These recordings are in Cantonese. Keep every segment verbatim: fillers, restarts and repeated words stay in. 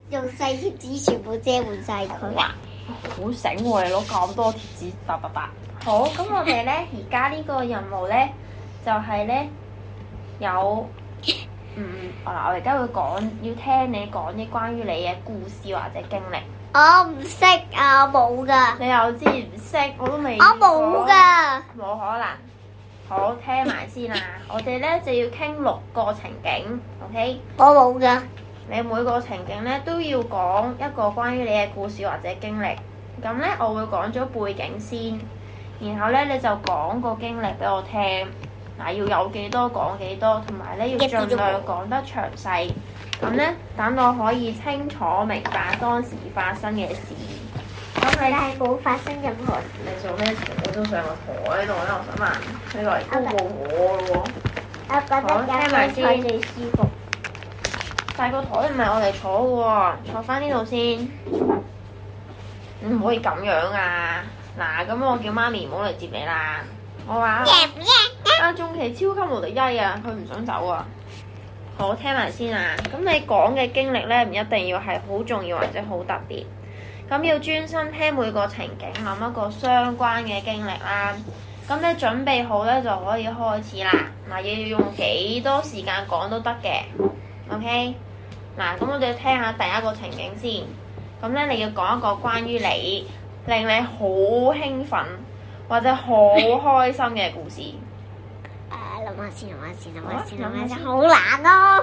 用細貼紙全部遮滿晒佢。 哇！好醒喎，你攞咁多貼紙，叭叭叭。好，咁我哋咧而家呢個任務咧就係、是、咧有嗯嗱，我而家會講，要聽你講啲關於你嘅故事或者經歷。 我唔識啊，我冇噶。 你又知唔識？我都未。 我冇噶。 冇可能。好，聽埋先啦。我哋咧就要傾六個情景 ，OK？ 我冇噶。 你每個情景咧都要講一個關於你嘅故事或者經歷。咁咧，我會講咗背景先，然後咧你就講個經歷俾我聽。嗱，要有幾多講幾多，同埋咧要盡量講得詳細。咁咧，等我可以清楚明白當時發生嘅事。咁你係冇發生任何事。 你做咩坐咗上個台度咧？我想問，你嚟高過我咯喎。 我覺得有張台最舒服。 但係個台唔係我哋坐嘅喎，坐翻呢度先。唔可以咁樣啊！嗱，咁我叫媽咪唔好嚟接你啦。我話阿鍾琪超級無敵曳啊，佢唔想走啊。好，聽埋先啊。咁你講嘅經歷咧，唔一定要係好重要或者好特別。咁要專心聽每個情景，諗一個相關嘅經歷啦。咁你準備好咧就可以開始啦。嗱，要用幾多時間講都得嘅。OK。嗱，咁我哋聽下第一個情景先。咁咧，你要講一個關於你令你好興奮或者好開心嘅故事。 啊，諗下先，諗下先，諗下先，諗下先，好難咯。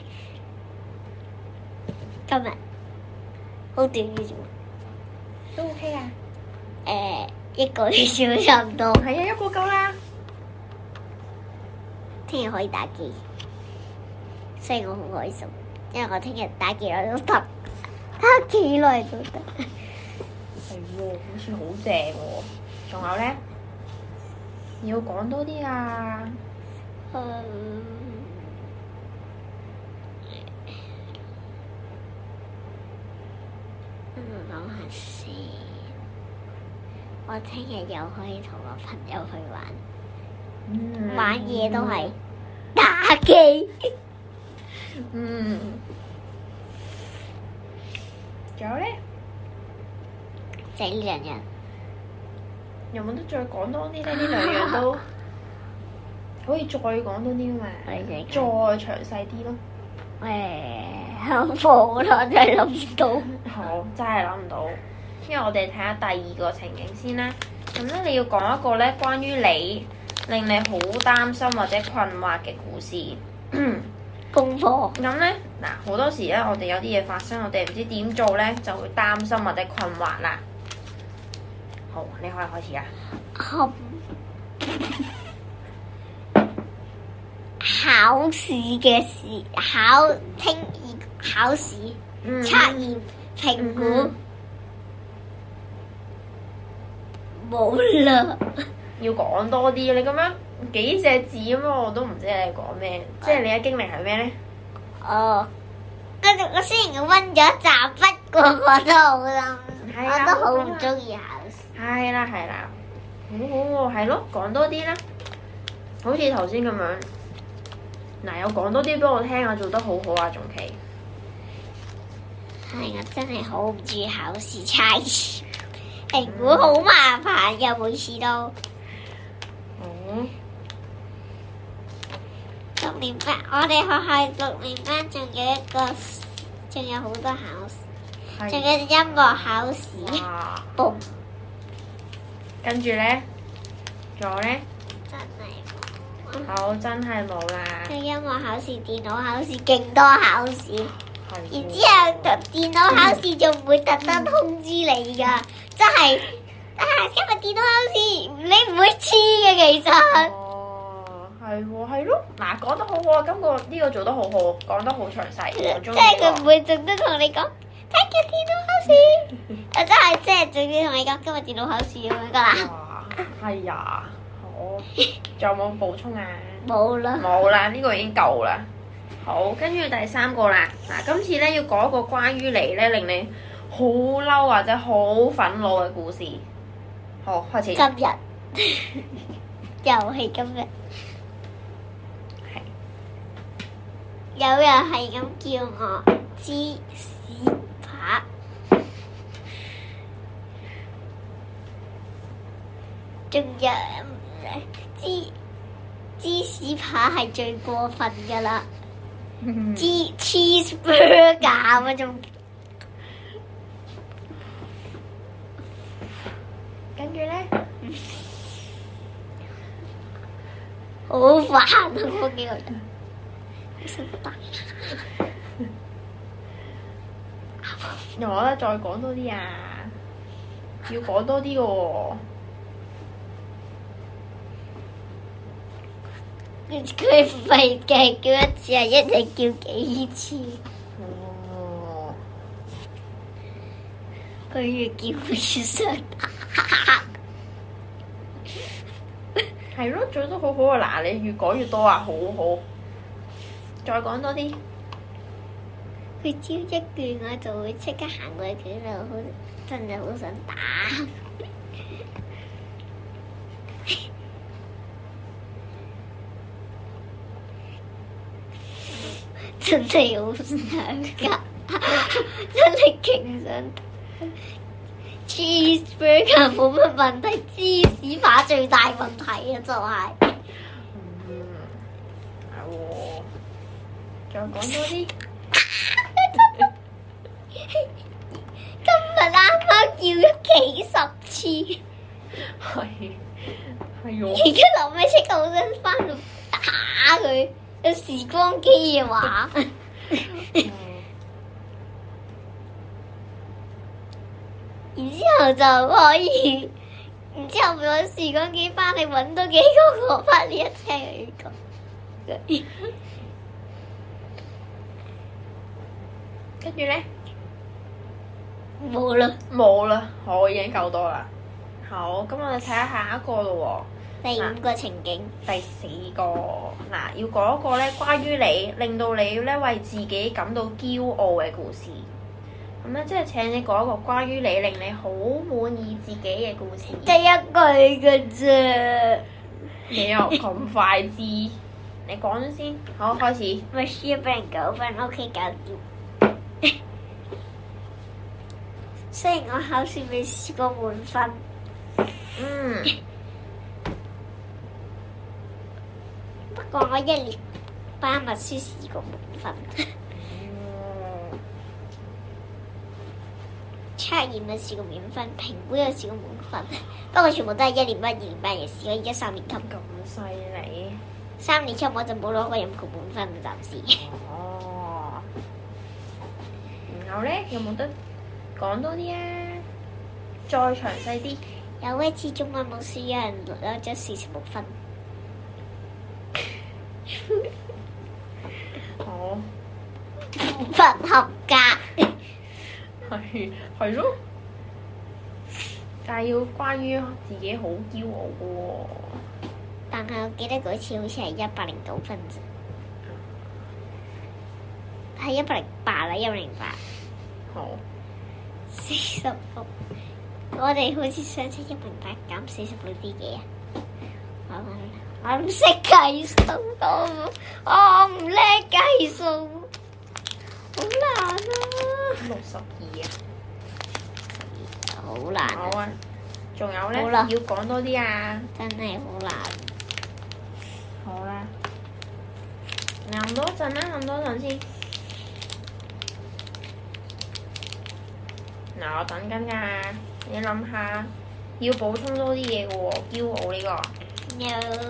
今日好短嘅啫。 都 OK 啊。 誒，一個月少差唔多。 係啊，一個夠啦。 聽日可以打機，所以我好開心，因為我聽日打幾耐都得，打幾耐都得。 係喎，好似好正喎。仲有咧，要講多啲啊。 嗯。嗯，諗下先。我聽日又可以同我朋友去玩， 嗯、 玩嘢都係打機。 嗯。仲有咧？ 就呢兩樣。 有冇得再講多啲咧？呢兩樣都可以再講多啲嘛？再詳細啲咯。 誒，冇啦，真係諗唔到。 好，真係諗唔到。因為我哋睇下第二個情景先啦。咁咧，你要講一個咧關於你令你好擔心或者困惑嘅故事。 功課。咁咧，嗱，好多時咧，我哋有啲嘢發生，我哋唔知點做咧，就會擔心或者困惑啦。好，你可以開始啦。 考考試嘅時，考聽考試、 嗯、 測驗、評估，冇啦、嗯。 要講多啲，你咁樣幾隻字咁樣，我都唔知你講咩。即係你嘅經歷係咩咧？ 哦，跟住我雖然溫咗一集，不過我都好諗，我都好唔中意考試。係啦係啦，好好喎，係咯，講多啲啦，好似頭先咁樣。嗱，有講多啲俾我聽啊，做得好好啊，仲琪。 係我真係好唔中意考試測驗，評估好麻煩嘅，每次都。 哦。 六年班，我哋學校六年班仲有一個，仲有好多考試，仲有音樂考試。嘣！ 跟住咧，仲有咧？ 真係冇。 好，真係冇啦。 有音樂考試、電腦考試，勁多考試。然之後，電腦考試仲唔會特登通知你㗎，真係啊！今日電腦考試，你唔會知嘅其實。 係喎，係咯，嗱，講得好好啊！今個呢個做得好好，講得好詳細，我中意。 即係佢唔會特登同你講，睇緊電腦考試。我真係即係直接同你講，今日電腦考試咁樣噶啦。 哇，係呀，好，仲有冇補充啊？ 冇啦。 冇啦，呢個已經夠啦。好，跟住第三個啦。嗱，今次咧要講一個關於你咧令你好嬲或者好憤怒嘅故事。好，開始。 今日又係今日。有人係咁叫我芝士仲有芝芝士扒係最過分㗎啦，芝 cheeseburger 嗰種。 跟住咧， 好煩啊！嗰幾個人，好想打。 我覺得再講多啲啊，要講多啲喎。 佢唔係嘅叫一次，係一日叫幾次。 哦。 佢越叫佢越想打。 係咯，做得好好啊！嗱，你越講越多啊，好好。再講多啲。 佢招一句我就會即刻行過去，佢就好真係好想打。真係好想㗎，真係勁想打。Cheeseburger 冇乜問題，芝士扒最大問題啊！就係、是。 嗯，係喎。再講多啲。 今日啱啱叫咗幾十次。 係。係喎。 而家臨尾即刻好想翻去打佢，有時光機嘅話。然之後就可以，然之後攞時光機翻嚟揾多幾個我翻呢一車呢個。 跟住咧， 冇啦， 冇啦，我已經夠多啦。好，咁我哋睇下下一個咯喎。 第五個情景， 第四個嗱，要講一個咧關於你，令到你咧為自己感到驕傲嘅故事。咁咧，即係請你講一個關於你，令你好滿意自己嘅故事。 第一句嘅啫。 你又咁快知？你講咗先，好，開始。 咪輸一百零九分 ，OK 搞掂。雖然我考試未試過滿分。 嗯。 不過我一年班默書試過滿分。 哦。 測驗咪試過滿分，評估又試過滿分，不過全部都係一年班、二年班嘅試過，而家三年級。 咁犀利！ 三年級我就冇攞過任何滿分，暫時。 哦。然後咧，有冇得講多啲啊？再詳細啲。 有一次中文老師有人攞咗四十六分。 好。 不合格。 係係咯，但係要關於自己好驕傲嘅喎。 但係我記得嗰次好似係一百零九分啫，係一百零八啦，一百零八。 好。 四十六，我哋好似上次一百零八減四十六啲嘅。我唔識計數，我我唔叻計數，好難啊！ 六十二啊！ 好難啊！ 好啊，仲有咧， 好啦要講多啲啊！ 真係好難。 好啦，你諗多陣啦，諗多陣先。嗱，我等緊㗎，你諗下，要補充多啲嘢嘅喎，驕傲呢個。 有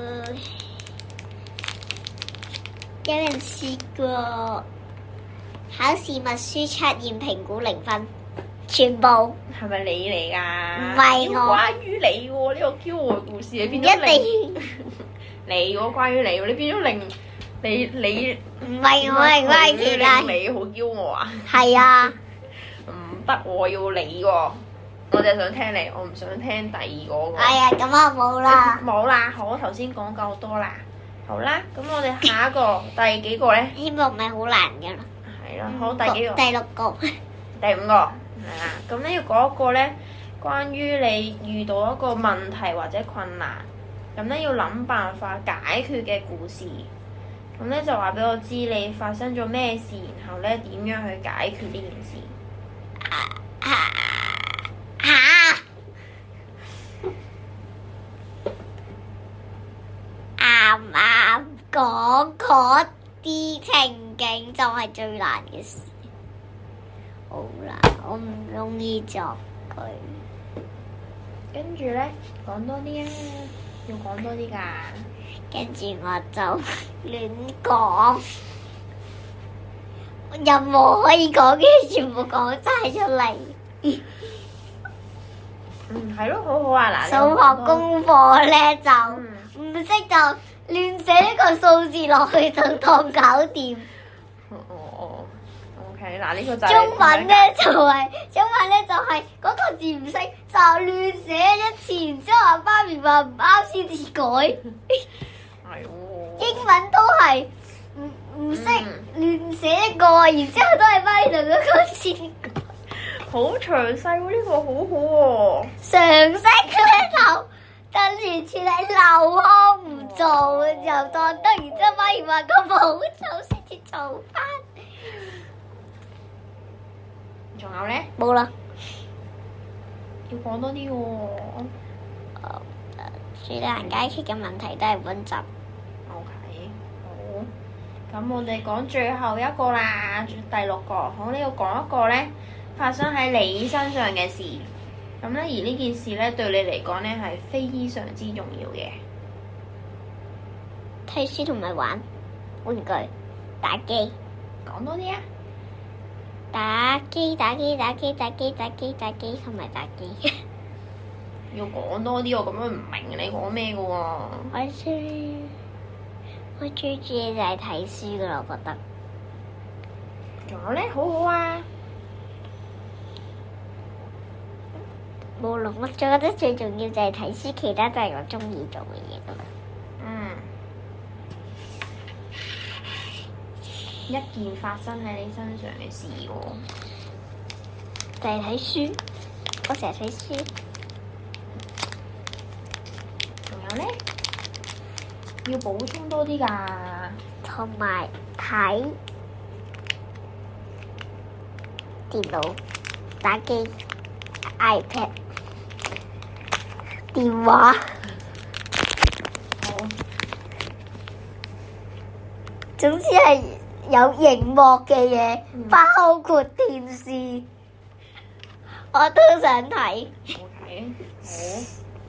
有人試過考試默書測驗評估零分，全部。 係咪你嚟㗎？ 唔係我。 要關於你喎，呢個驕傲嘅故事，你變咗零。 一定。 你喎，關於你喎，你變咗零，你你。 唔係我係關於你。 你好驕傲啊！ 係啊。 唔得喎，要你喎，我就係想聽你，我唔想聽第二個喎。 哎呀，咁啊冇啦。 冇啦，好，我頭先講夠多啦。好啦，咁我哋下一個第幾個咧？ 呢個唔係好難㗎啦。 係啦，好，第幾個？ 第六個。 第五個，係啦。咁咧要講一個咧，關於你遇到一個問題或者困難，咁咧要諗辦法解決嘅故事。咁咧就話俾我知你發生咗咩事，然後咧點樣去解決呢件事。 嚇！ 就係最難嘅事。好難，我唔中意作句。 跟住咧，講多啲啊，要講多啲㗎。 跟住我就亂講，任何可以講嘅全部講晒出嚟。 嗯，係咯，好好啊嗱。 數學功課咧就唔識就亂寫一個數字落去就當搞掂。 哦哦 OK 嗱呢個就中文咧就係、是、中文咧就係、是、嗰個字唔識就亂寫一次，然之後阿媽咪話唔啱先至改。 係喎。 英文都係唔唔識亂寫一個，然之後都係媽咪同嗰個先改。 好詳細喎，呢、這個好好喎。 常識咧就就完全係留空唔做，又當得，然之後媽咪話個冇做先至做翻。 仲有咧？ 冇啦。 要講多啲喎。 誒，最難解決嘅問題都係溫習。 O K，好。咁我哋講最後一個啦，第六個。好，呢個講一個咧發生喺你身上嘅事。咁咧，而呢件事咧對你嚟講咧係非常之重要嘅。 睇書同埋玩玩具、打機。 講多啲啊！ 打機打機打機打機打機打機同埋打機。 要講多啲，我咁樣唔明你講咩嘅喎。 我最我最中意就係睇書噶啦，我覺得。 仲有咧，好好啊！ 冇啦，我最覺得最重要就係睇書，其他都係我中意做嘅嘢噶啦。 嗯。一件發生喺你身上嘅事喎。 就係睇書，我成日睇書。 仲有咧，要補充多啲㗎。 同埋睇電腦、打機、iPad、電話。 好。 總之係有熒幕嘅嘢，嗯、包括電視，我都想睇。 OK，好。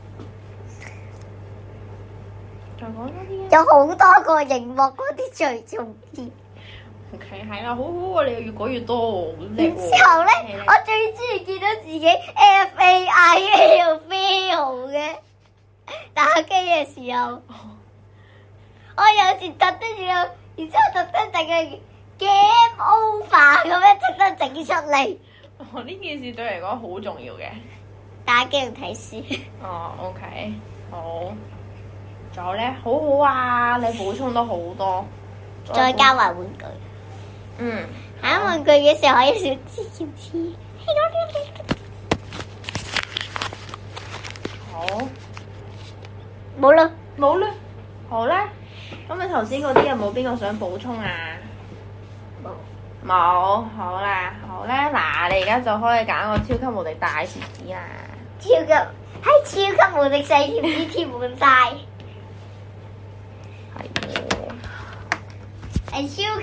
再講多啲啊！ 有好多個熒幕嗰啲最重要。 OK，係啦，好好喎，你又越講越多喎，好叻喎。 之後咧，我最中意見到自己 F A I L fail 嘅打機嘅時候，我有時特登要，然之後特登整個 game over 咁樣特登整出嚟。 哦，呢件事對你嚟講好重要嘅。 打機同睇書。 哦 ，OK，好。仲有咧，好好啊！你補充得好多。 再加埋玩具。 嗯。 揀玩具嘅時候可以小知小知。 好。 冇啦。 冇啦。好啦。咁你頭先嗰啲有冇邊個想補充啊？ 冇。 冇。好啦，好啦，嗱，你而家就可以揀個超級無敵大貼紙啦。 超級係超級無敵細貼紙貼滿晒。 係喎。 係超。